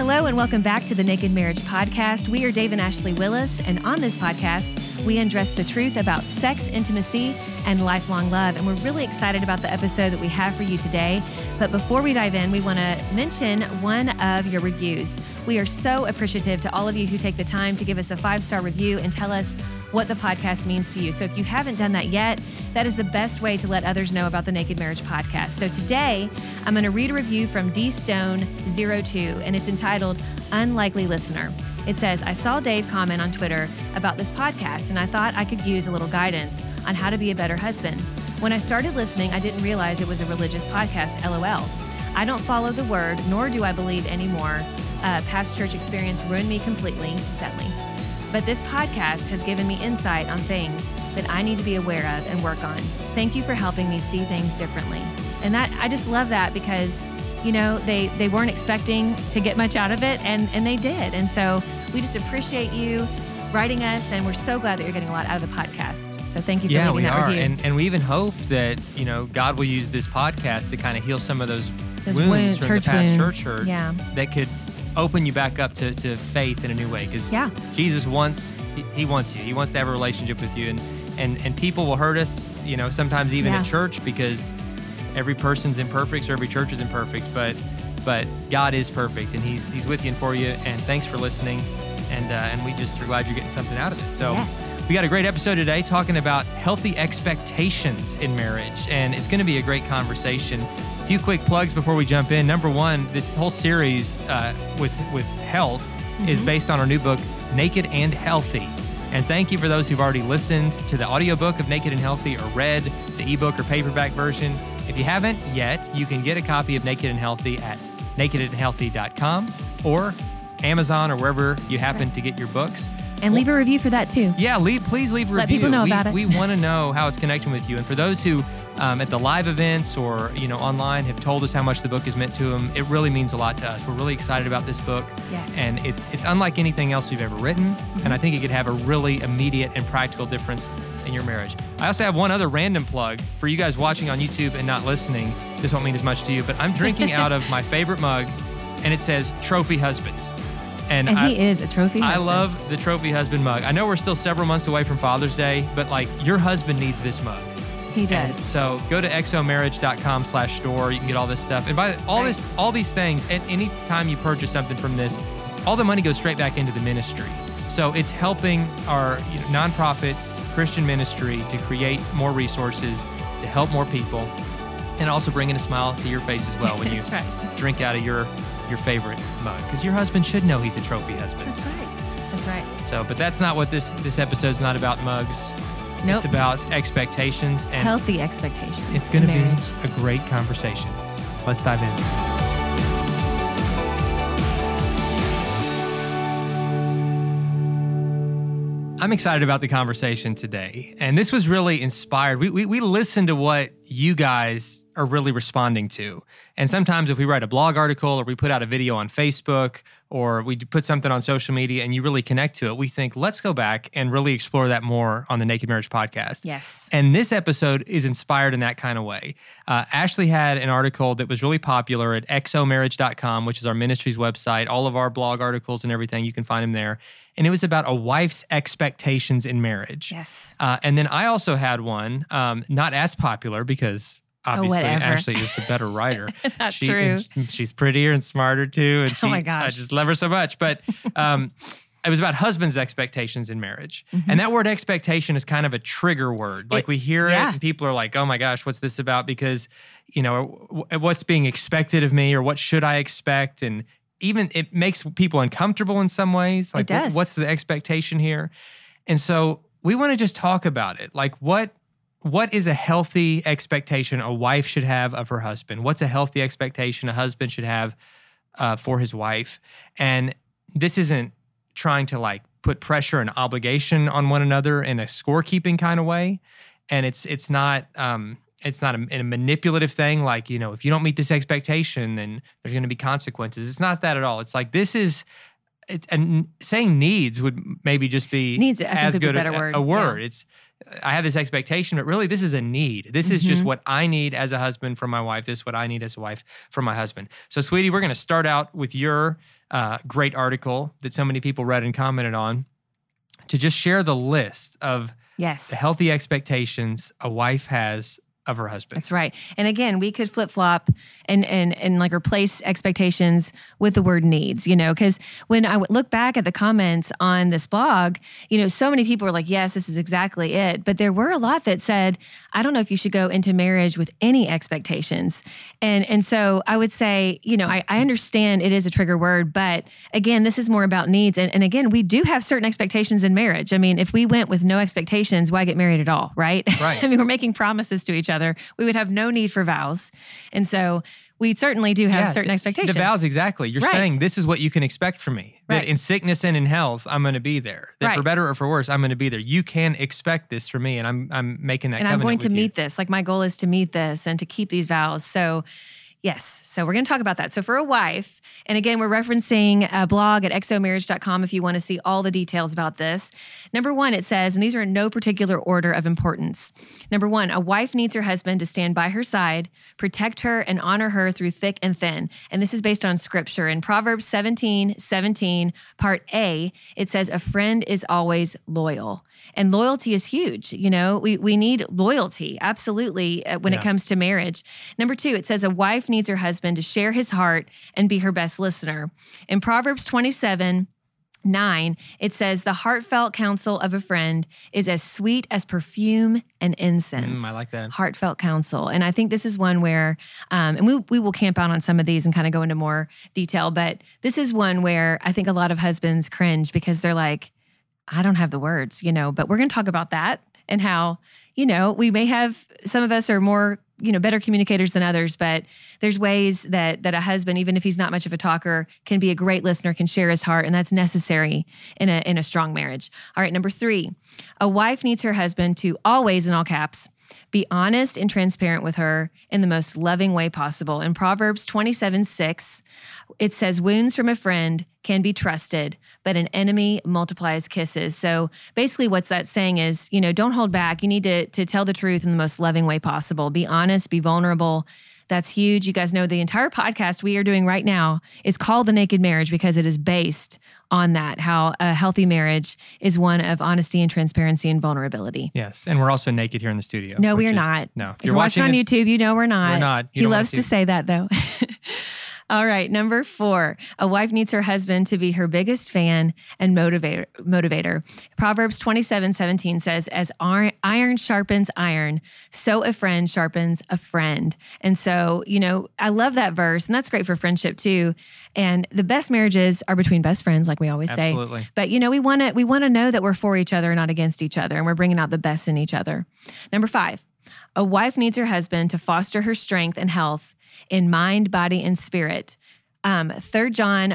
Hello and welcome back to the Naked Marriage Podcast. We are Dave and Ashley Willis, and on this podcast, we undress the truth about sex, intimacy, and lifelong love. And we're really excited about the episode that we have for you today. But before we dive in, we want to mention one of your reviews. We are so appreciative to all of you who take the time to give us a 5-star review and tell us what the podcast means to you. So if you haven't done that yet, that is the best way to let others know about the Naked Marriage Podcast. So today, I'm going to read a review from DStone02, and it's entitled Unlikely Listener. It says, I saw Dave comment on Twitter about this podcast, and I thought I could use a little guidance on how to be a better husband. When I started listening, I didn't realize it was a religious podcast, LOL. I don't follow the word, nor do I believe anymore. Past church experience ruined me completely, sadly. But this podcast has given me insight on things that I need to be aware of and work on. Thank you for helping me see things differently. And that I just love that because, you know, they weren't expecting to get much out of it, and they did. And so we just appreciate you writing us, and we're so glad that you're getting a lot out of the podcast. So thank you for leaving that review. And we even hope that, you know, God will use this podcast to kind of heal some of those wounds from the past church hurt that could open you back up to faith in a new way. Because Jesus wants, he wants you. He wants to have a relationship with you. And people will hurt us, you know, sometimes even at church, because every person's imperfect, or every church is imperfect. But God is perfect, and He's with you and for you. And thanks for listening. And we just are glad you're getting something out of it. So we got a great episode today talking about healthy expectations in marriage. And it's going to be a great conversation. A few quick plugs before we jump in. Number one, this whole series with health is based on our new book, Naked and Healthy. And thank you for those who've already listened to the audiobook of Naked and Healthy or read the ebook or paperback version. If you haven't yet, you can get a copy of Naked and Healthy at nakedandhealthy.com or Amazon or wherever you happen to get your books. And leave a review for that too. Yeah, please leave a review. Let people know about it. We want to know how it's connecting with you. And for those who at the live events or, you know, online have told us how much the book has meant to them, it really means a lot to us. We're really excited about this book. Yes. And it's unlike anything else we've ever written. And I think it could have a really immediate and practical difference in your marriage. I also have one other random plug for you guys watching on YouTube and not listening. This won't mean as much to you, but I'm drinking out of my favorite mug, and it says Trophy Husband. And he is a trophy husband. I love the Trophy Husband mug. I know we're still several months away from Father's Day, but like, your husband needs this mug. He does. And so go to xomarriage.com/store. You can get all this stuff. And by all these things, and any time you purchase something from this, all the money goes straight back into the ministry. So it's helping our nonprofit Christian ministry to create more resources, to help more people, and also bringing a smile to your face as well when you drink out of your favorite mug. Because your husband should know he's a trophy husband. That's right. So, but that's not what this episode's not about, mugs. Nope. It's about expectations and healthy expectations. It's going to be a great conversation. Let's dive in. I'm excited about the conversation today. And this was really inspired. We listened to what you guys are really responding to. And sometimes if we write a blog article or we put out a video on Facebook or we put something on social media and you really connect to it, we think, let's go back and really explore that more on the Naked Marriage Podcast. Yes. And this episode is inspired in that kind of way. Ashley had an article that was really popular at xomarriage.com, which is our ministry's website. All of our blog articles and everything, you can find them there. And it was about a wife's expectations in marriage. Yes. And then I also had one, not as popular because obviously Ashley is the better writer. That's true. She's prettier and smarter too. And oh my gosh. I just love her so much. But it was about husbands' expectations in marriage. And that word expectation is kind of a trigger word. Like we hear it and people are like, oh my gosh, what's this about? Because, you know, what's being expected of me or what should I expect? And even it makes people uncomfortable in some ways. Like, it does. What's the expectation here? And so we want to just talk about it. Like, what is a healthy expectation a wife should have of her husband? What's a healthy expectation a husband should have for his wife? And this isn't trying to like put pressure and obligation on one another in a scorekeeping kind of way. And it's not a manipulative thing. Like, you know, if you don't meet this expectation, then there's going to be consequences. It's not that at all. It's like, this is, and saying needs would maybe just be needs, as good a word. A word. Yeah. I have this expectation, but really this is a need. This is just what I need as a husband from my wife. This is what I need as a wife from my husband. So, sweetie, we're going to start out with your great article that so many people read and commented on to just share the list of the healthy expectations a wife has of her husband. That's right. And again, we could flip-flop and like replace expectations with the word needs, because when I look back at the comments on this blog, so many people were like, yes, this is exactly it. But there were a lot that said, I don't know if you should go into marriage with any expectations. And so I would say, I understand it is a trigger word, but again, this is more about needs. And again, we do have certain expectations in marriage. I mean, if we went with no expectations, why get married at all, right? Right. I mean, we're making promises to each other. We would have no need for vows. And so we certainly do have certain expectations. The vows, exactly. You're saying this is what you can expect from me. That in sickness and in health, I'm going to be there. That for better or for worse, I'm going to be there. You can expect this from me, and I'm making that covenant with you. And I'm going to meet this. Like my goal is to meet this and to keep these vows. So yes. So we're going to talk about that. So for a wife, and again, we're referencing a blog at exomarriage.com if you want to see all the details about this. Number one, it says, and these are in no particular order of importance. Number one, a wife needs her husband to stand by her side, protect her, and honor her through thick and thin. And this is based on scripture. In Proverbs 17:17, part A, it says, a friend is always loyal. And loyalty is huge. We need loyalty, absolutely, when it comes to marriage. Number two, it says a wife needs her husband to share his heart and be her best listener. In Proverbs 27:9, it says, the heartfelt counsel of a friend is as sweet as perfume and incense. I like that. Heartfelt counsel. And I think this is one where, and we will camp out on some of these and kind of go into more detail, but this is one where I think a lot of husbands cringe because they're like, I don't have the words, but we're going to talk about that and how, we may have, some of us are more, better communicators than others, but there's ways that a husband, even if he's not much of a talker, can be a great listener, can share his heart, and that's necessary in a strong marriage. All right, number three, a wife needs her husband to always, in all caps, be honest and transparent with her in the most loving way possible. In Proverbs 27:6, it says, wounds from a friend can be trusted, but an enemy multiplies kisses. So basically what's that saying is, don't hold back. You need to tell the truth in the most loving way possible. Be honest, be vulnerable. That's huge. You guys know the entire podcast we are doing right now is called The Naked Marriage because it is based on that, how a healthy marriage is one of honesty and transparency and vulnerability. Yes, and we're also naked here in the studio. No, we are not. No. If you're watching on YouTube, we're not. We're not. He loves to say that, though. All right, number four, a wife needs her husband to be her biggest fan and motivator. Proverbs 27:17 says, as iron sharpens iron, so a friend sharpens a friend. And so, I love that verse, and that's great for friendship too. And the best marriages are between best friends, like we always say. Absolutely. But, we want to know that we're for each other, not against each other, and we're bringing out the best in each other. Number five, a wife needs her husband to foster her strength and health in mind, body, and spirit. 3 John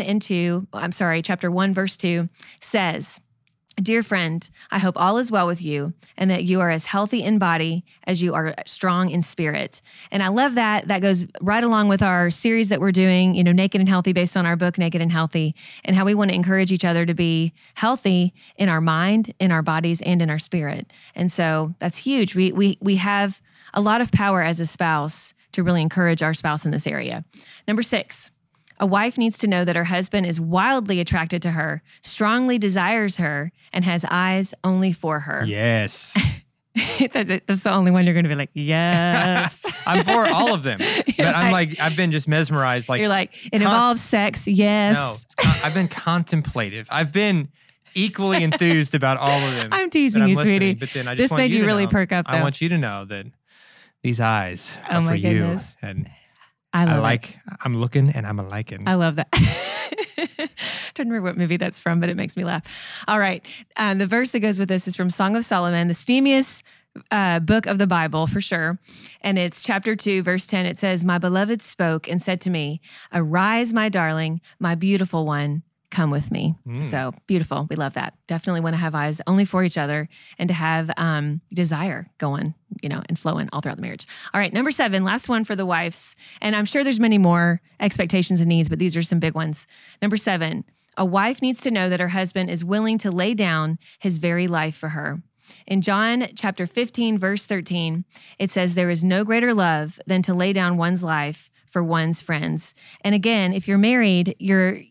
chapter 1, verse 2 says, dear friend, I hope all is well with you and that you are as healthy in body as you are strong in spirit. And I love that. That goes right along with our series that we're doing, Naked and Healthy, based on our book, Naked and Healthy, and how we want to encourage each other to be healthy in our mind, in our bodies, and in our spirit. And so that's huge. We have a lot of power as a spouse to really encourage our spouse in this area. Number 6, a wife needs to know that her husband is wildly attracted to her, strongly desires her, and has eyes only for her. Yes. That's the only one you're going to be like, yes. I'm for all of them. But I'm like, I've been just mesmerized. Like, you're like, it involves sex, yes. No, I've been contemplative. I've been equally enthused about all of them. I'm teasing you, sweetie. But then this made you really perk up, though. I want you to know that these eyes are for you. And I'm looking and I'm liking. I love that. Don't remember what movie that's from, but it makes me laugh. All right. The verse that goes with this is from Song of Solomon, the steamiest book of the Bible for sure. And it's chapter 2, verse 10. It says, my beloved spoke and said to me, arise, my darling, my beautiful one. Come with me. So beautiful. We love that. Definitely want to have eyes only for each other and to have desire going, and flowing all throughout the marriage. All right, number 7, last one for the wives. And I'm sure there's many more expectations and needs, but these are some big ones. Number 7, a wife needs to know that her husband is willing to lay down his very life for her. In John chapter 15, verse 13, it says, "There is no greater love than to lay down one's life for one's friends." And again, if you're married, your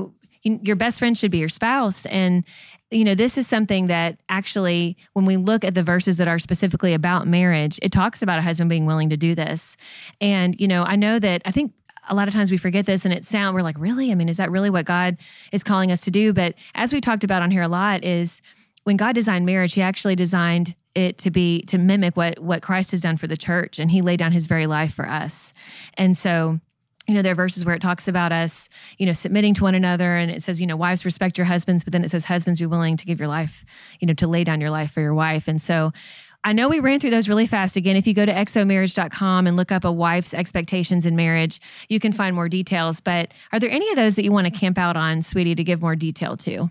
best friend should be your spouse. And, this is something that actually, when we look at the verses that are specifically about marriage, it talks about a husband being willing to do this. And, I think a lot of times we forget this and we're like, really? I mean, is that really what God is calling us to do? But as we talked about on here a lot is when God designed marriage, he actually designed it to mimic what Christ has done for the church. And he laid down his very life for us. And so, there are verses where it talks about us, submitting to one another. And it says, wives, respect your husbands. But then it says, husbands, be willing to give your life, to lay down your life for your wife. And so I know we ran through those really fast. Again, if you go to exomarriage.com and look up a wife's expectations in marriage, you can find more details. But are there any of those that you want to camp out on, sweetie, to give more detail to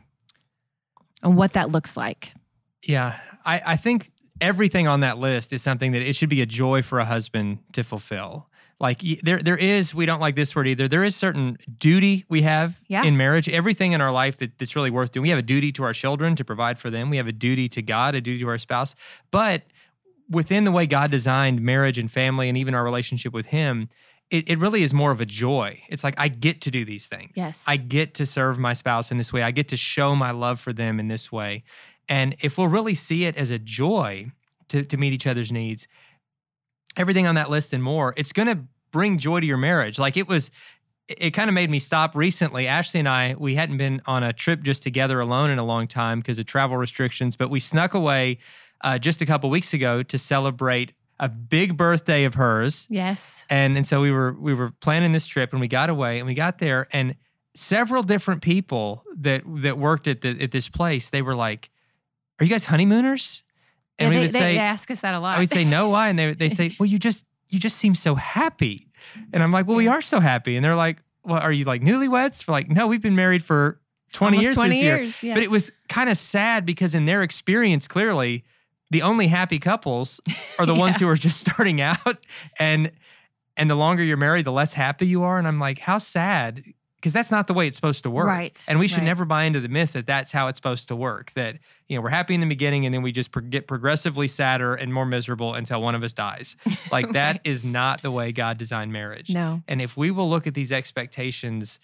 on what that looks like? Yeah, I think everything on that list is something that it should be a joy for a husband to fulfill. Like there is, we don't like this word either, there is certain duty we have in marriage. Everything in our life that's really worth doing. We have a duty to our children to provide for them. We have a duty to God, a duty to our spouse. But within the way God designed marriage and family and even our relationship with him, it really is more of a joy. It's like, I get to do these things. Yes. I get to serve my spouse in this way. I get to show my love for them in this way. And if we'll really see it as a joy to meet each other's needs, everything on that list and more, it's going to bring joy to your marriage. Like it kind of made me stop recently. Ashley and I, we hadn't been on a trip just together alone in a long time because of travel restrictions, but we snuck away just a couple weeks ago to celebrate a big birthday of hers. Yes. And so we were planning this trip and we got away and we got there and several different people that worked at this place, they were like, "Are you guys honeymooners?" And they ask us that a lot. I would say, "No, why?" And they'd say, "Well, you just seem so happy." And I'm like, "Well, we are so happy." And they're like, "Well, are you like newlyweds?" We're like, "No, we've been married for 20 years this year." Yeah. But it was kind of sad because in their experience, clearly, the only happy couples are the ones who are just starting out. And the longer you're married, the less happy you are. And I'm like, how sad. Because that's not the way it's supposed to work. Right. And we should never buy into the myth that that's how it's supposed to work. That, we're happy in the beginning and then we just get progressively sadder and more miserable until one of us dies. Like that is not the way God designed marriage. No. And if we will look at these expectations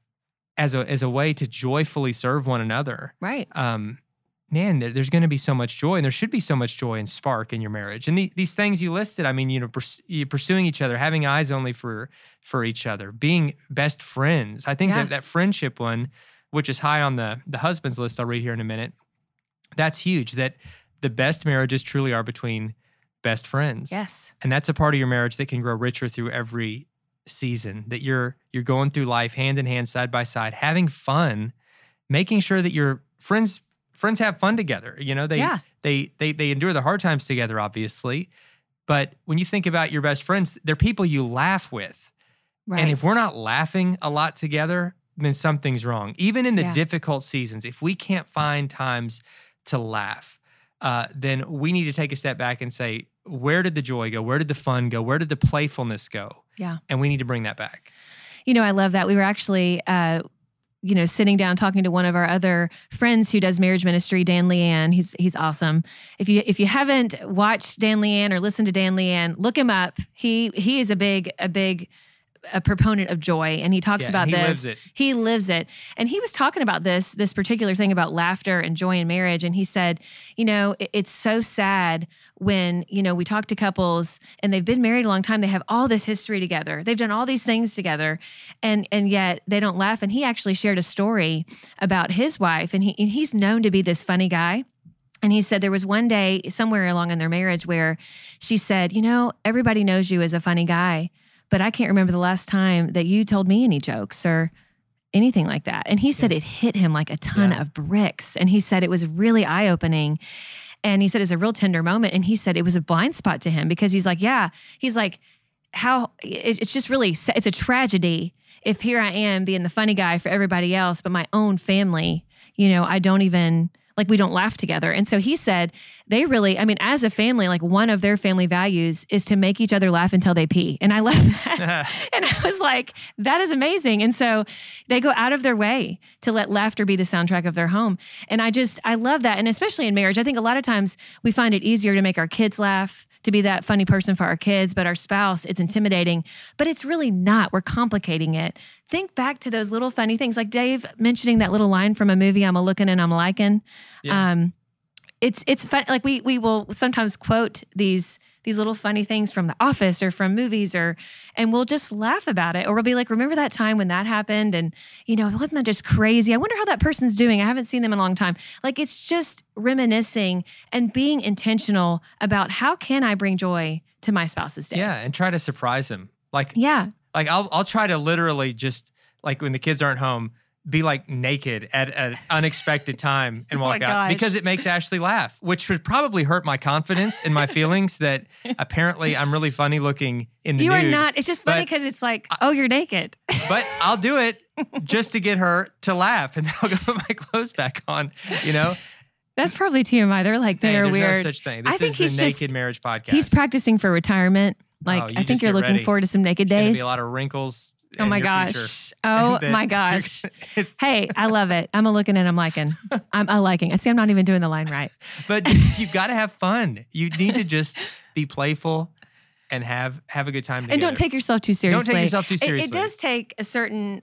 as a way to joyfully serve one another, right? Man, there's going to be so much joy, and there should be so much joy and spark in your marriage. And these things you listed, I mean, pursuing each other, having eyes only for each other, being best friends. I think that friendship one, which is high on the husband's list, I'll read here in a minute, that's huge, that the best marriages truly are between best friends. Yes. And that's a part of your marriage that can grow richer through every season, that you're going through life hand in hand, side by side, having fun, making sure that your friends have fun together. They endure the hard times together, obviously. But when you think about your best friends, they're people you laugh with. Right. And if we're not laughing a lot together, then something's wrong. Even in the difficult seasons, if we can't find times to laugh, then we need to take a step back and say, where did the joy go? Where did the fun go? Where did the playfulness go? Yeah. And we need to bring that back. I love that. We were actually sitting down talking to one of our other friends who does marriage ministry, Dan Leanne. He's awesome. If you haven't watched Dan Leanne or listened to Dan Leanne, look him up. He is a big proponent of joy, and he talks about this. He lives it. And he was talking about this particular thing about laughter and joy in marriage. And he said, it's so sad when, we talk to couples and they've been married a long time. They have all this history together. They've done all these things together, and yet they don't laugh. And he actually shared a story about his wife, and he's known to be this funny guy. And he said there was one day somewhere along in their marriage where she said, everybody knows you as a funny guy, but I can't remember the last time that you told me any jokes or anything like that. And he said it hit him like a ton of bricks. And he said it was really eye-opening. And he said it's a real tender moment. And he said it was a blind spot to him because he's like, how it's just really, it's a tragedy if here I am being the funny guy for everybody else, but my own family, I don't even, like we don't laugh together. And so he said they really, I mean, as a family, like one of their family values is to make each other laugh until they pee. And I love that. And I was like, that is amazing. And so they go out of their way to let laughter be the soundtrack of their home. And I love that. And especially in marriage, I think a lot of times we find it easier to make our kids laugh, to be that funny person for our kids, but our spouse, it's intimidating. But it's really not. We're complicating it. Think back to those little funny things, like Dave mentioning that little line from a movie, I'm a looking and I'm liking. Yeah. It's fun. Like we will sometimes quote these little funny things from The Office or from movies, and we'll just laugh about it. Or we'll be like, remember that time when that happened? And, wasn't that just crazy? I wonder how that person's doing. I haven't seen them in a long time. Like, it's just reminiscing and being intentional about how can I bring joy to my spouse's day? Yeah, and try to surprise him. Like I'll try to literally just, like when the kids aren't home, be like naked at an unexpected time and walk out because it makes Ashley laugh, which would probably hurt my confidence and my feelings that apparently I'm really funny looking in the nude. You are not. It's just funny because it's like, oh, you're naked. But I'll do it just to get her to laugh, and then I'll go put my clothes back on, That's probably TMI. They're like, they're weird. There's no such thing. This is the Naked Marriage Podcast. He's practicing for retirement. Like, I think you're looking forward to some naked days. There's going to be a lot of wrinkles. Oh my gosh. Oh my gosh. Hey, I love it. I'm a looking and I'm liking. I'm a liking. See, I'm not even doing the line right. But you've got to have fun. You need to just be playful and have a good time together. And don't take yourself too seriously. Don't take yourself too seriously. It does take a certain,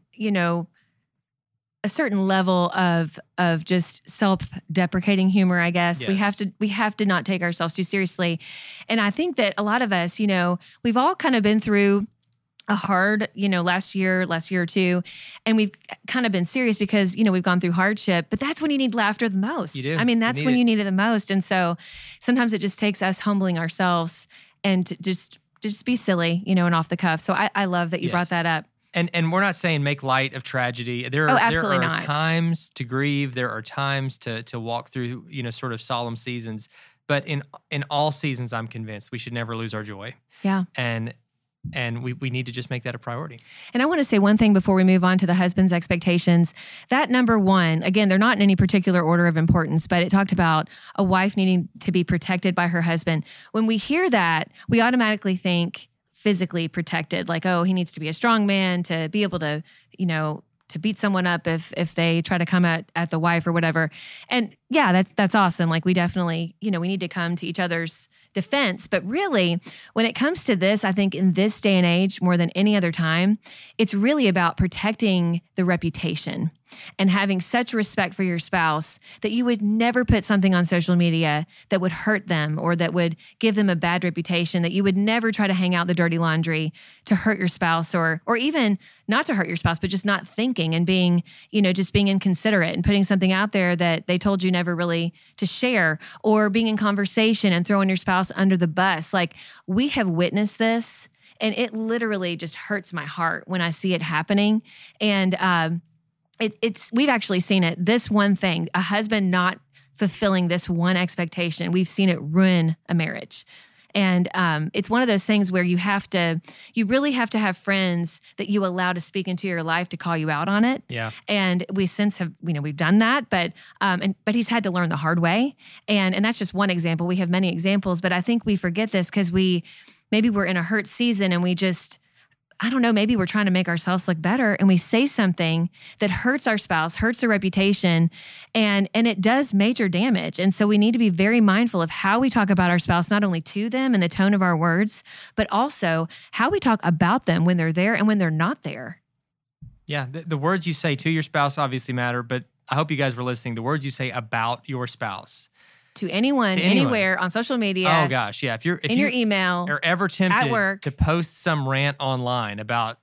a certain level of just self-deprecating humor, I guess. Yes. We have to not take ourselves too seriously. And I think that a lot of us, we've all kind of been through a hard, last year or two, and we've kind of been serious because, we've gone through hardship, but that's when you need laughter the most. You do. I mean, that's when you need it the most. And so sometimes it just takes us humbling ourselves and just be silly, and off the cuff. So I love that you brought that up. And we're not saying make light of tragedy. There are times to grieve. There are times to walk through, sort of solemn seasons. But in all seasons, I'm convinced we should never lose our joy. Yeah. And we need to just make that a priority. And I want to say one thing before we move on to the husband's expectations. That number one, again, they're not in any particular order of importance, but it talked about a wife needing to be protected by her husband. When we hear that, we automatically think physically protected, like, oh, he needs to be a strong man to be able to, to beat someone up if they try to come at the wife or whatever. And yeah, that's awesome. Like we definitely, we need to come to each other's defense. But really, when it comes to this, I think in this day and age, more than any other time, it's really about protecting the reputation and having such respect for your spouse that you would never put something on social media that would hurt them or that would give them a bad reputation, that you would never try to hang out the dirty laundry to hurt your spouse or even not to hurt your spouse, but just not thinking and being, just being inconsiderate and putting something out there that they told you never really to share, or being in conversation and throwing your spouse under the bus. Like, we have witnessed this, and it literally just hurts my heart when I see it happening. And we've actually seen it. This one thing, a husband not fulfilling this one expectation, we've seen it ruin a marriage. And it's one of those things where you really have to have friends that you allow to speak into your life to call you out on it. Yeah. And we since have, we've done that, but he's had to learn the hard way. And that's just one example. We have many examples, but I think we forget this because maybe we're in a hurt season and we just, I don't know, maybe we're trying to make ourselves look better and we say something that hurts our spouse, hurts their reputation, and it does major damage. And so we need to be very mindful of how we talk about our spouse, not only to them and the tone of our words, but also how we talk about them when they're there and when they're not there. Yeah, the words you say to your spouse obviously matter, but I hope you guys were listening. The words you say about your spouse. To anyone, anywhere, on social media. Oh gosh, yeah. If your email, are ever tempted to post some rant online about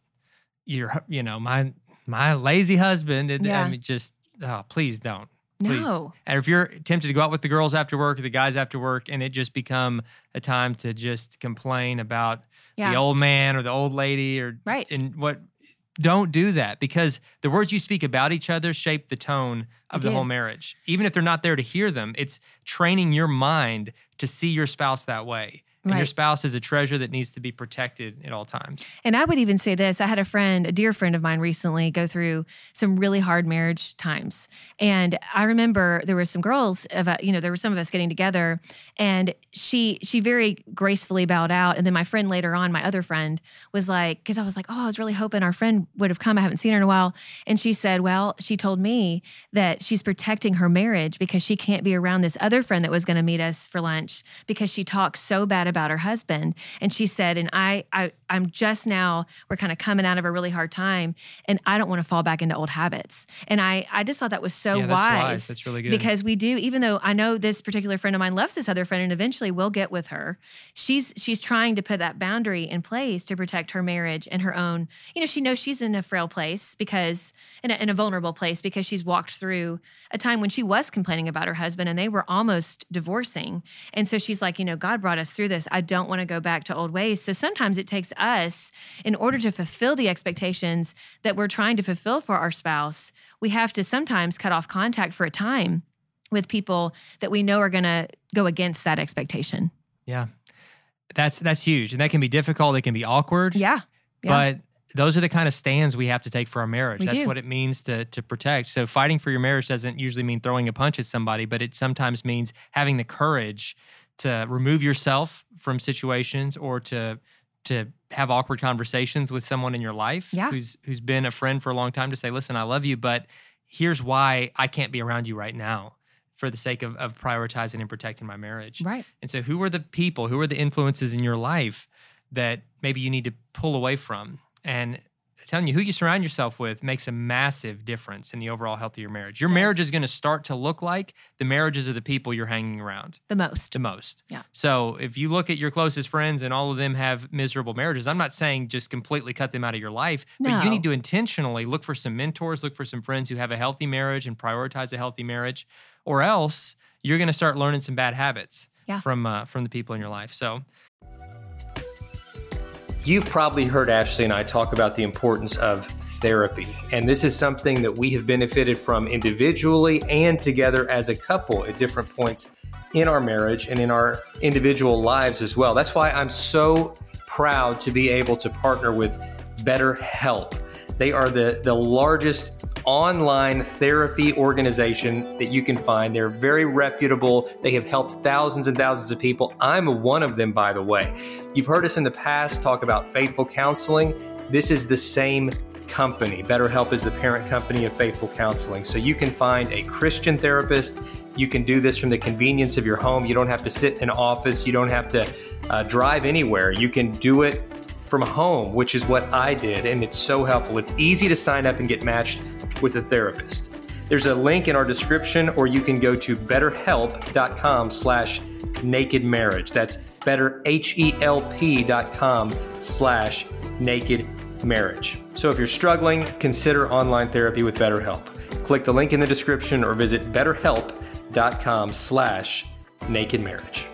my lazy husband, I mean, just please don't. Please. No. And if you're tempted to go out with the girls after work or the guys after work, and it just become a time to just complain about the old man or the old lady or right. and what. Don't do that, because the words you speak about each other shape the tone of the whole marriage. Even if they're not there to hear them, it's training your mind to see your spouse that way. And your spouse is a treasure that needs to be protected at all times. And I would even say this. I had a dear friend of mine recently go through some really hard marriage times. And I remember there were some girls, there were some of us getting together, and she very gracefully bowed out. And then my friend later on, my other friend, was like, because I was like, I was really hoping our friend would have come. I haven't seen her in a while. And she said, well, she told me that she's protecting her marriage because she can't be around this other friend that was going to meet us for lunch because she talked so bad about her husband. And she said, and I'm just now, we're kind of coming out of a really hard time, and I don't want to fall back into old habits. And I just thought that was so wise. That's really good. Because we do, even though I know this particular friend of mine loves this other friend and eventually will get with her, she's trying to put that boundary in place to protect her marriage and her own, she knows she's in a frail place because, in a vulnerable place, because she's walked through a time when she was complaining about her husband and they were almost divorcing. And so she's like, God brought us through this. I don't want to go back to old ways. So sometimes it takes us, in order to fulfill the expectations that we're trying to fulfill for our spouse, we have to sometimes cut off contact for a time with people that we know are going to go against that expectation. Yeah. That's huge. And that can be difficult. It can be awkward. Yeah. But those are the kind of stands we have to take for our marriage. That's what it means to protect. So fighting for your marriage doesn't usually mean throwing a punch at somebody, but it sometimes means having the courage to remove yourself from situations or to have awkward conversations with someone in your life who's been a friend for a long time, to say, listen, I love you, but here's why I can't be around you right now for the sake of prioritizing and protecting my marriage. Right. And so who are the people, who are the influences in your life that maybe you need to pull away from? And I'm telling you, who you surround yourself with makes a massive difference in the overall health of your marriage. Your marriage is going to start to look like the marriages of the people you're hanging around. The most. Yeah. So if you look at your closest friends and all of them have miserable marriages, I'm not saying just completely cut them out of your life, but you need to intentionally look for some mentors, look for some friends who have a healthy marriage and prioritize a healthy marriage, or else you're going to start learning some bad habits from the people in your life. So you've probably heard Ashley and I talk about the importance of therapy. And this is something that we have benefited from individually and together as a couple at different points in our marriage and in our individual lives as well. That's why I'm so proud to be able to partner with BetterHelp. They are the largest online therapy organization that you can find. They're very reputable. They have helped thousands and thousands of people. I'm one of them, by the way. You've heard us in the past talk about Faithful Counseling. This is the same company. BetterHelp is the parent company of Faithful Counseling. So you can find a Christian therapist. You can do this from the convenience of your home. You don't have to sit in an office. You don't have to drive anywhere. You can do it from home, which is what I did, and it's so helpful. It's easy to sign up and get matched with a therapist. There's a link in our description, or you can go to betterhelp.com/nakedmarriage. That's betterhelp.com/nakedmarriage. So if you're struggling, consider online therapy with BetterHelp. Click the link in the description or visit betterhelp.com/nakedmarriage.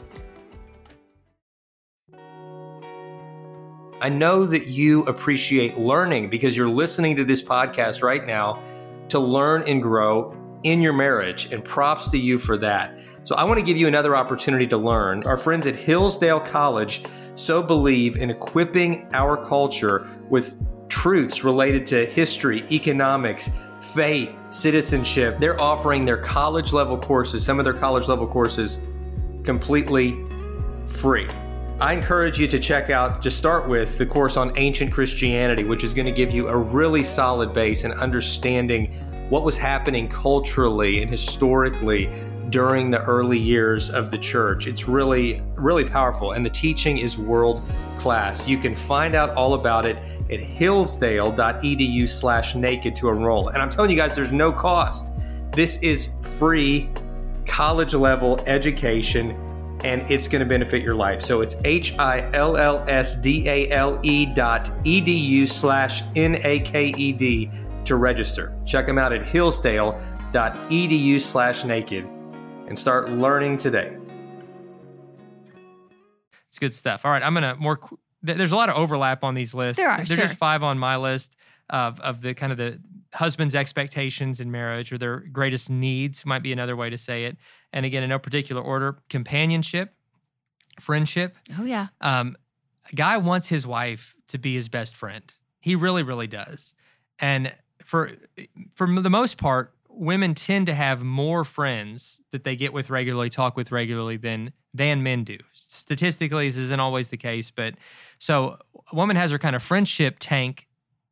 I know that you appreciate learning because you're listening to this podcast right now to learn and grow in your marriage, and props to you for that. So I want to give you another opportunity to learn. Our friends at Hillsdale College so believe in equipping our culture with truths related to history, economics, faith, citizenship. They're offering their college level courses, some of their college level courses, completely free. I encourage you to check out, just start with the course on ancient Christianity, which is going to give you a really solid base in understanding what was happening culturally and historically during the early years of the church. It's really, really powerful, and the teaching is world class. You can find out all about it at hillsdale.edu/naked to enroll. And I'm telling you guys, there's no cost. This is free college level education, and it's going to benefit your life. So it's hillsdale.edu/naked to register. Check them out at hillsdale.edu/naked and start learning today. It's good stuff. All right, I'm going to there's a lot of overlap on these lists. There's just 5 on my list of the kind of the husband's expectations in marriage, or their greatest needs might be another way to say it. And again, in no particular order: companionship, friendship. Oh, yeah. A guy wants his wife to be his best friend. He really, really does. And for the most part, women tend to have more friends that they get with regularly, talk with regularly than men do. Statistically, this isn't always the case, but so a woman has her kind of friendship tank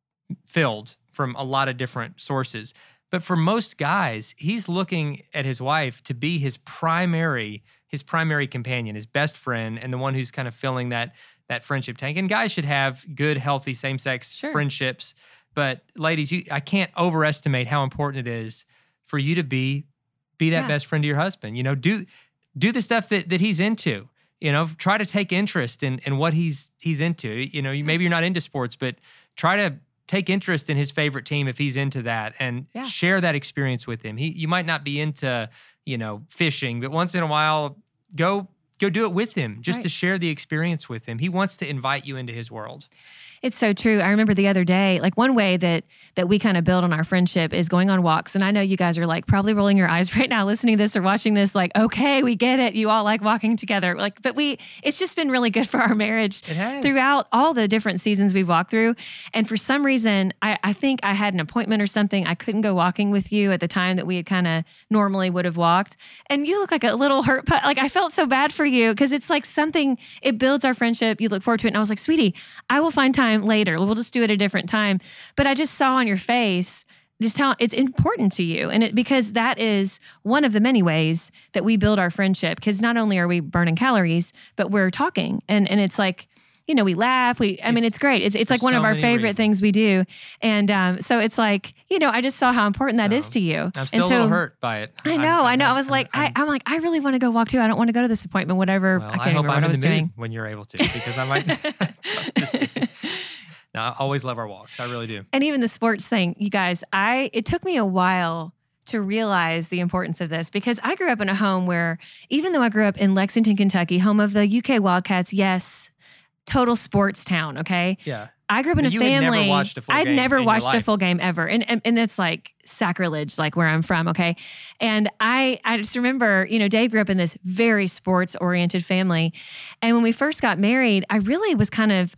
filled from a lot of different sources. But for most guys, he's looking at his wife to be his primary companion, his best friend, and the one who's kind of filling that friendship tank. And guys should have good, healthy, same-sex friendships. But ladies, I can't overestimate how important it is for you to be that best friend to your husband. You know, do the stuff that he's into. You know, try to take interest in what he's into. You know, maybe you're not into sports, but try to take interest in his favorite team if he's into that, and share that experience with him. You might not be into, you know, fishing, but once in a while, go do it with him just to share the experience with him. He wants to invite you into his world. It's so true. I remember the other day, like one way that we kind of build on our friendship is going on walks. And I know you guys are like probably rolling your eyes right now listening to this or watching this, like, okay, we get it. You all like walking together. Like, but it's just been really good for our marriage throughout all the different seasons we've walked through. And for some reason, I think I had an appointment or something. I couldn't go walking with you at the time that we had kind of normally would have walked. And you look like a little hurt. Like I felt so bad for you because it's like something, it builds our friendship. You look forward to it. And I was like, sweetie, I will find time later. We'll just do it at a different time. But I just saw on your face just how it's important to you. And because that is one of the many ways that we build our friendship. Because not only are we burning calories, but we're talking. And it's like, you know, we laugh. I mean, it's great. It's like one of our favorite things we do. And so it's like, you know, I just saw how important that is to you. I'm still a little hurt by it. I know. I was like, I'm like, I really want to go walk too. I don't want to go to this appointment, whatever. Well, I hope I'm in the mood when you're able to, because I might. Just kidding. No, I always love our walks. I really do. And even the sports thing, you guys, it took me a while to realize the importance of this, because I grew up in a home where, even though I grew up in Lexington, Kentucky, home of the UK Wildcats, yes, total sports town, okay? Yeah. I grew up in a family. Had never watched a full game. I'd never watched a full game ever. And it's like sacrilege, like where I'm from, okay? And I just remember, you know, Dave grew up in this very sports-oriented family. And when we first got married, I really was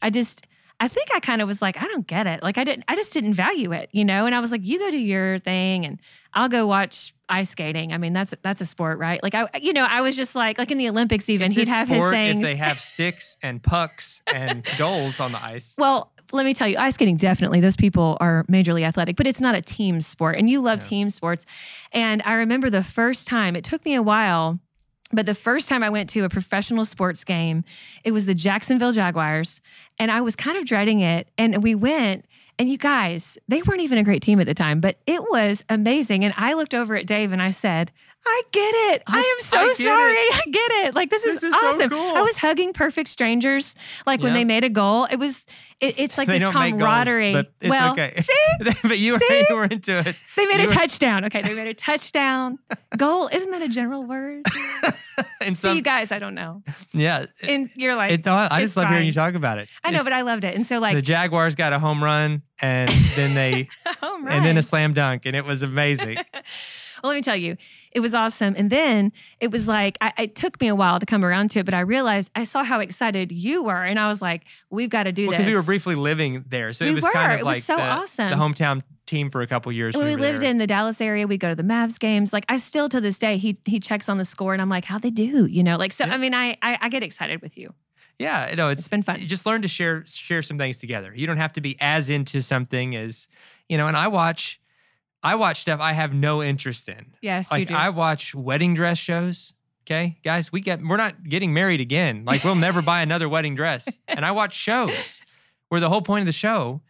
I think I kind of was like, I don't get it. Like I just didn't value it, you know? And I was like, you go do your thing and I'll go watch ice skating. I mean, that's a sport, right? Like I was just like in the Olympics even, he'd have his things. If they have sticks and pucks and goals on the ice. Well, let me tell you, ice skating, definitely. Those people are majorly athletic, but it's not a team sport. And you love team sports. And I remember the first time, it took me a while, but the first time I went to a professional sports game, it was the Jacksonville Jaguars, and I was kind of dreading it. And we went, and you guys, they weren't even a great team at the time, but it was amazing. And I looked over at Dave and I said, I get it. I am so sorry. I get it. Like, this is awesome. So cool. I was hugging perfect strangers. Like when they made a goal, it's like they this camaraderie. Goals, but it's okay. See? But you were into it. They made a touchdown. Okay, they made a touchdown. Goal, isn't that a general word? See, you guys, I don't know. Yeah. And you're like, I just love hearing you talk about it. I know, but I loved it. And so like the Jaguars got a home run and then and then a slam dunk, and it was amazing. Well, let me tell you, it was awesome. And then it was like, it took me a while to come around to it, but I realized I saw how excited you were. And I was like, we've got to do this. Because we were briefly living there. So it was kind of like awesome. The hometown team for a couple years. When we lived in the Dallas area, we'd go to the Mavs games. Like I still to this day, he checks on the score and I'm like, how'd they do? You know, like, so, I mean, I get excited with you. Yeah, no, it's been fun. You just learn to share some things together. You don't have to be as into something as, you know, and I watch stuff I have no interest in. Yes, like you do. I watch wedding dress shows. Okay, guys, we're not getting married again. Like we'll never buy another wedding dress. And I watch shows where the whole point of the show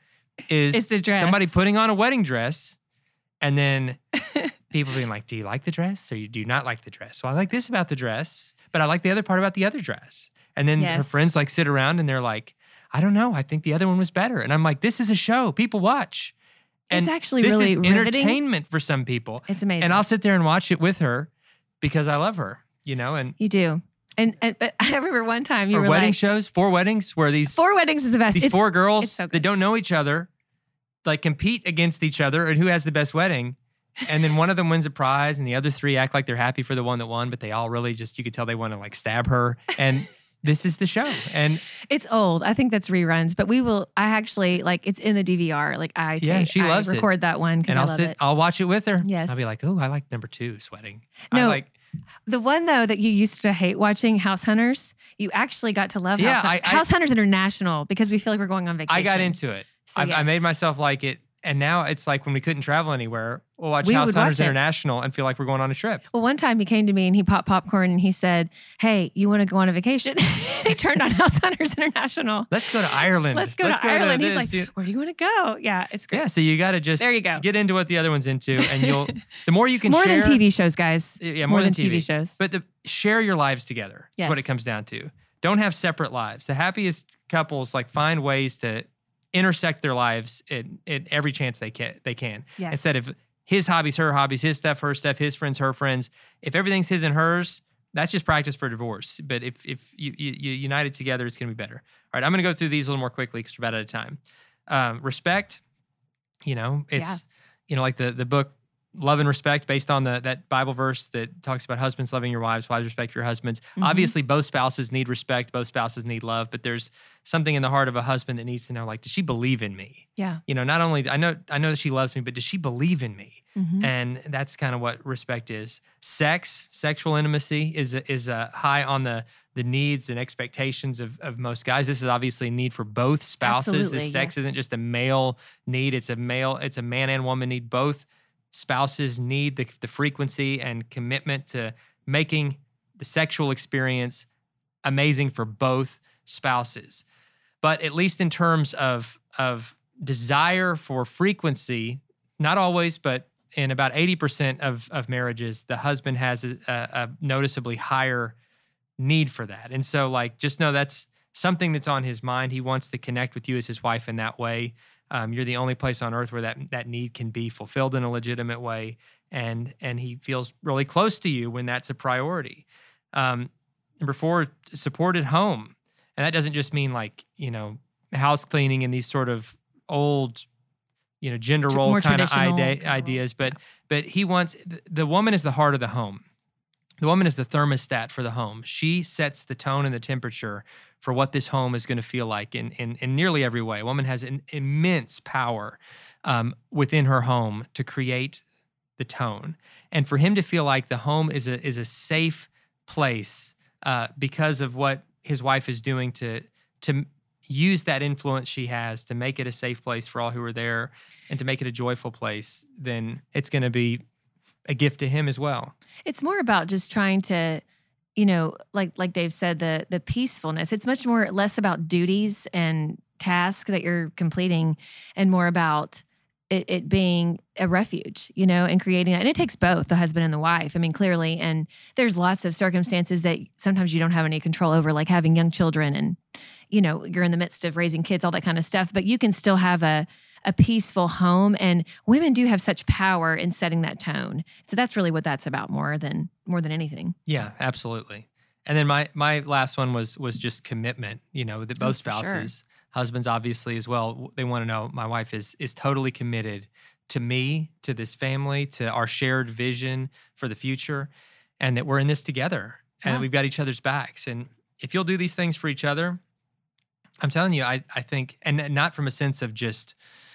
is the dress. Somebody putting on a wedding dress, and then people being like, "Do you like the dress, or do you not like the dress?" Well, I like this about the dress, but I like the other part about the other dress. And then her friends like sit around and they're like, "I don't know. I think the other one was better." And I'm like, "This is a show. People watch." And it's actually really riveting. Entertainment for some people. It's amazing. And I'll sit there and watch it with her because I love her, you know. And you do. But I remember one time you were wedding like, shows, 4 weddings, where these 4 weddings is the best. These 4 girls that don't know each other, like compete against each other and who has the best wedding. And then one of them wins a prize, and the other 3 act like they're happy for the one that won, but they all really just, you could tell they want to like stab her. And this is the show. And it's old. I think that's reruns, but I actually, like, it's in the DVR. Like, she loves it. Record that one because I love it. I'll watch it with her. Yes. I'll be like, oh, I like number 2, sweating. No, the one, though, that you used to hate watching, House Hunters, you actually got to love House Hunters International, because we feel like we're going on vacation. I got into it. So, I made myself like it. And now it's like when we couldn't travel anywhere, we'll watch House Hunters International and feel like we're going on a trip. Well, one time he came to me and he popped popcorn and he said, hey, you want to go on a vacation? He turned on House Hunters International. Let's go to Ireland. Let's go to Ireland. He's like, where do you want to go? Yeah, it's great. Yeah, so you got to just get into what the other one's into. And the more you can share. More than TV shows, guys. Yeah, more than TV shows. But share your lives together. That's what it comes down to. Don't have separate lives. The happiest couples find ways to intersect their lives in every chance they can. Yes. Instead of his hobbies, her hobbies, his stuff, her stuff, his friends, her friends. If everything's his and hers, that's just practice for divorce. But if you unite it together, it's going to be better. All right, I'm going to go through these a little more quickly because we're about out of time. Respect, it's like the book Love and Respect, based on that Bible verse that talks about husbands loving your wives, wives respect your husbands. Mm-hmm. Obviously, both spouses need respect, both spouses need love, but there's something in the heart of a husband that needs to know, like, does she believe in me? Yeah. Not only, I know that she loves me, but does she believe in me? Mm-hmm. And that's kind of what respect is. Sexual intimacy is high on the needs and expectations of most guys. This is obviously a need for both spouses. Absolutely, sex isn't just a male need, it's a man and woman need. Both spouses need the frequency and commitment to making the sexual experience amazing for both spouses. But at least in terms of desire for frequency, not always, but in about 80% of marriages, the husband has a noticeably higher need for that. And so, just know that's something that's on his mind. He wants to connect with you as his wife in that way. You're the only place on earth where that need can be fulfilled in a legitimate way, and he feels really close to you when that's a priority. Number 4, supported home, and that doesn't just mean house cleaning and these sort of old, gender role kind of ideas, but he wants the woman is the heart of the home. The woman is the thermostat for the home. She sets the tone and the temperature for what this home is going to feel like in nearly every way. A woman has an immense power within her home to create the tone. And for him to feel like the home is a safe place because of what his wife is doing to use that influence she has to make it a safe place for all who are there and to make it a joyful place, then it's going to be a gift to him as well. It's more about just trying to, like Dave said, the peacefulness. It's much less about duties and tasks that you're completing and more about it being a refuge, and creating that. And it takes both the husband and the wife. I mean, clearly. And there's lots of circumstances that sometimes you don't have any control over, like having young children and, you're in the midst of raising kids, all that kind of stuff. But you can still have a peaceful home, and women do have such power in setting that tone. So that's really what that's about more than anything. Yeah, absolutely. And then my last one was just commitment. That both spouses, husbands obviously as well, they want to know my wife is totally committed to me, to this family, to our shared vision for the future, and that we're in this together and that we've got each other's backs. And if you'll do these things for each other, I'm telling you, I think, and not from a sense of just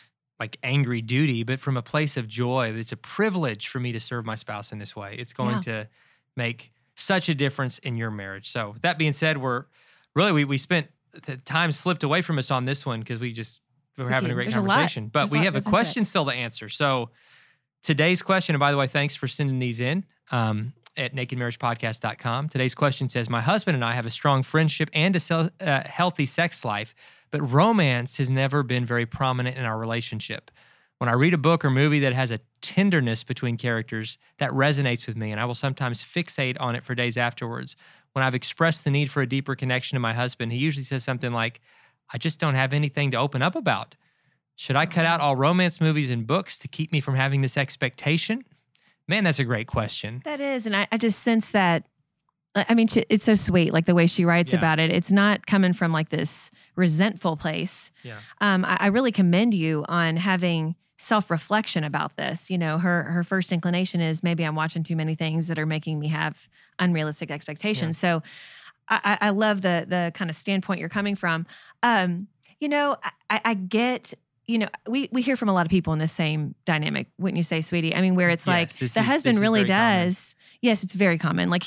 angry duty, but from a place of joy. It's a privilege for me to serve my spouse in this way. It's going to make such a difference in your marriage. So with that being said, we spent, the time slipped away from us on this one because we're having a great conversation. But we have a question still to answer. So today's question, and by the way, thanks for sending these in at nakedmarriagepodcast.com. Today's question says, my husband and I have a strong friendship and a healthy sex life, but romance has never been very prominent in our relationship. When I read a book or movie that has a tenderness between characters, that resonates with me, and I will sometimes fixate on it for days afterwards. When I've expressed the need for a deeper connection to my husband, he usually says something like, I just don't have anything to open up about. Should I cut out all romance movies and books to keep me from having this expectation? Man, that's a great question. That is, and I just sense that, I mean, it's so sweet, the way she writes about it. It's not coming from this resentful place. Yeah. I really commend you on having self-reflection about this. Her first inclination is maybe I'm watching too many things that are making me have unrealistic expectations. Yeah. So I love the kind of standpoint you're coming from. I get, we hear from a lot of people in the same dynamic, wouldn't you say, sweetie? I mean, where it's like the husband really does. Common. Yes, it's very common. Like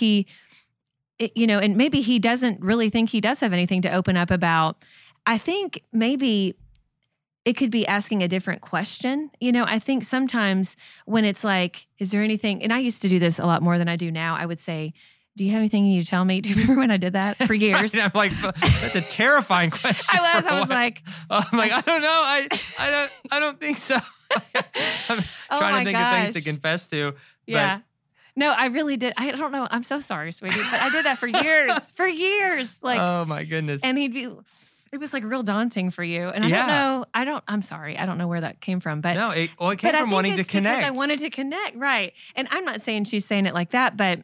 and maybe he doesn't really think he does have anything to open up about. I think maybe it could be asking a different question. I think sometimes when it's like, is there anything, and I used to do this a lot more than I do now, I would say, do you have anything you need to tell me? Do you remember when I did that for years? I'm like, that's a terrifying question. I was like, I'm like, I don't know. I don't think so. I'm trying to think of things to confess to. Yeah. No, I really did. I don't know. I'm so sorry, sweetie, but I did that for years. Like, oh my goodness. And it was like real daunting for you. And I'm sorry. I don't know where that came from, but no, it came from wanting to connect. I wanted to connect. Right. And I'm not saying she's saying it like that, but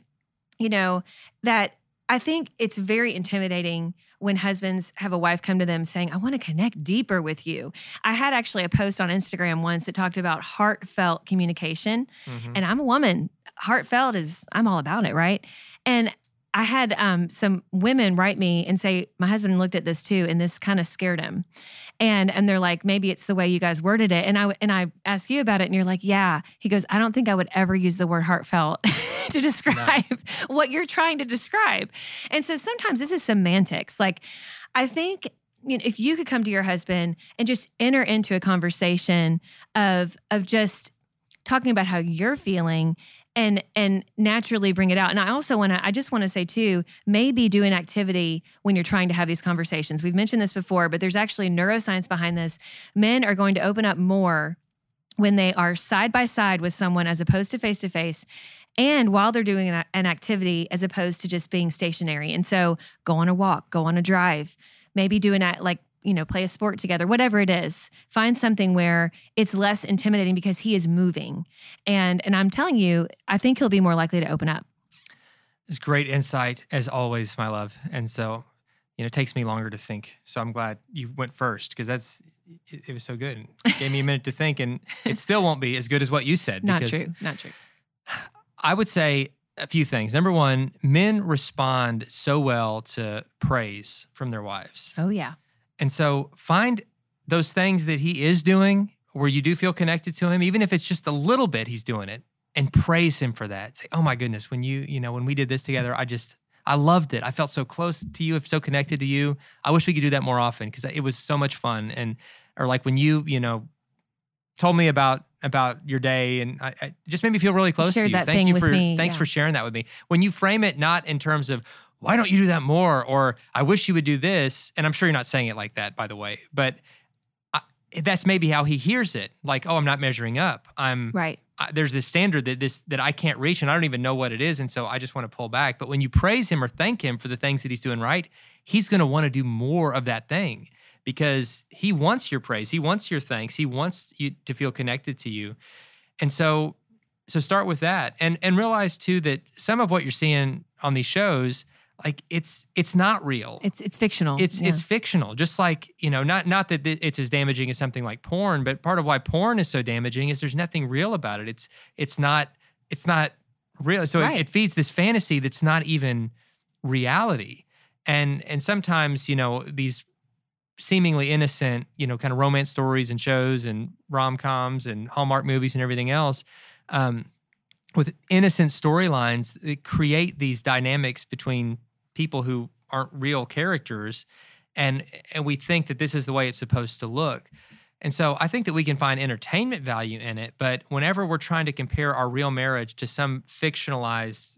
that I think it's very intimidating when husbands have a wife come to them saying, I want to connect deeper with you. I had actually a post on Instagram once that talked about heartfelt communication. Mm-hmm. And I'm a woman. Heartfelt I'm all about it, right? And I had some women write me and say, my husband looked at this too, and this kind of scared him. And they're like, maybe it's the way you guys worded it. And I asked you about it, and you're like, yeah. He goes, I don't think I would ever use the word heartfelt to describe what you're trying to describe. And so sometimes this is semantics. Like, I think if you could come to your husband and just enter into a conversation of just talking about how you're feeling and naturally bring it out. And I just want to say too, maybe do an activity when you're trying to have these conversations. We've mentioned this before, but there's actually neuroscience behind this. Men are going to open up more when they are side by side with someone as opposed to face to face, and while they're doing an activity as opposed to just being stationary. And so go on a walk, go on a drive, maybe do play a sport together, whatever it is. Find something where it's less intimidating because he is moving. And I'm telling you, I think he'll be more likely to open up. It's great insight, as always, my love. And so, it takes me longer to think. So I'm glad you went first, because it was so good. It gave me a minute to think, and it still won't be as good as what you said. Not true. I would say a few things. Number one, men respond so well to praise from their wives. Oh, yeah. And so find those things that he is doing where you do feel connected to him, even if it's just a little bit he's doing it, and praise him for that. Say, oh my goodness, when when we did this together, I loved it. I felt so close to you, so connected to you. I wish we could do that more often, because it was so much fun. Or like when you told me about your day, and I just made me feel really close to you. Thanks for sharing that with me. When you frame it not in terms of, why don't you do that more? Or I wish you would do this. And I'm sure you're not saying it like that, by the way, but that's maybe how he hears it. Like, oh, I'm not measuring up. Right. There's this standard that I can't reach, and I don't even know what it is. And so I just want to pull back. But when you praise him or thank him for the things that he's doing right, he's going to want to do more of that thing, because he wants your praise. He wants your thanks. He wants you to feel connected to you. And so start with that, and realize too that some of what you're seeing on these shows, like it's not real. It's fictional. It's fictional. Just like, not that it's as damaging as something like porn, but part of why porn is so damaging is there's nothing real about it. It's not real. So it feeds this fantasy that's not even reality. And sometimes, these seemingly innocent, kind of romance stories and shows and rom-coms and Hallmark movies and everything else, with innocent storylines that create these dynamics between people who aren't real characters, and we think that this is the way it's supposed to look. And so I think that we can find entertainment value in it, but whenever we're trying to compare our real marriage to some fictionalized,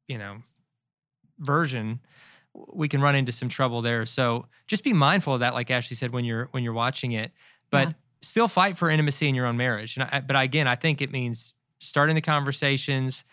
version, we can run into some trouble there. So just be mindful of that, like Ashley said, when you're watching it, but still fight for intimacy in your own marriage. But again, I think it means starting the conversations,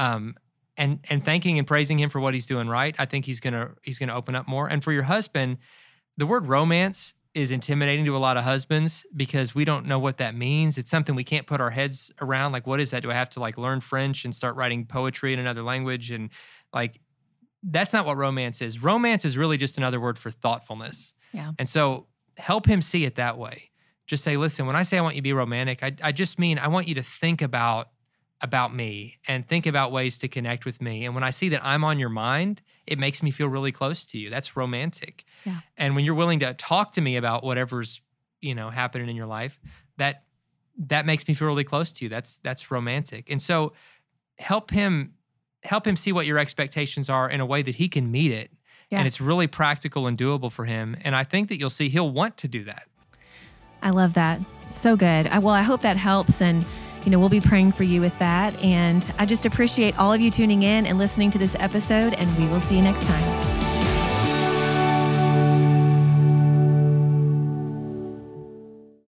and thanking and praising him for what he's doing right. I think he's gonna open up more. And for your husband, the word romance is intimidating to a lot of husbands because we don't know what that means. It's something we can't put our heads around. Like, what is that? Do I have to learn French and start writing poetry in another language? And that's not what romance is. Romance is really just another word for thoughtfulness. Yeah. And so help him see it that way. Just say, listen, when I say I want you to be romantic, I just mean I want you to think about about me and think about ways to connect with me. And when I see that I'm on your mind, it makes me feel really close to you. That's romantic. Yeah. And when you're willing to talk to me about whatever's, happening in your life, that makes me feel really close to you. That's romantic. And so help him see what your expectations are in a way that he can meet it. Yeah. And it's really practical and doable for him. And I think that you'll see he'll want to do that. I love that. So good. I hope that helps. And, we'll be praying for you with that. And I just appreciate all of you tuning in and listening to this episode. And we will see you next time.